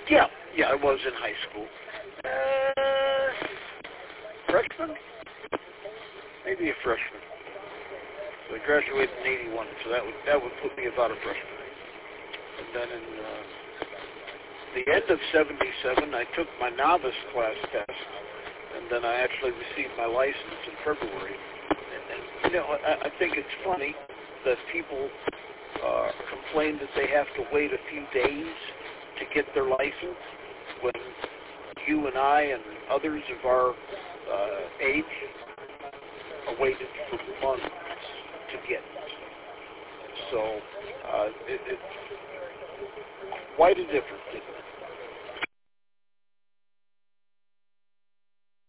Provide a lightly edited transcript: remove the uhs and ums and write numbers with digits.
Yeah, I was in high school. Freshman? Maybe a freshman. So I graduated in '81, so that would put me about a freshman. And then in the end of '77, I took my novice class test, and then I actually received my license in February. And you know, I think it's funny that people complain that they have to wait a few days to get their license when you and I and others of our age waited for months to get it. So it's quite a difference.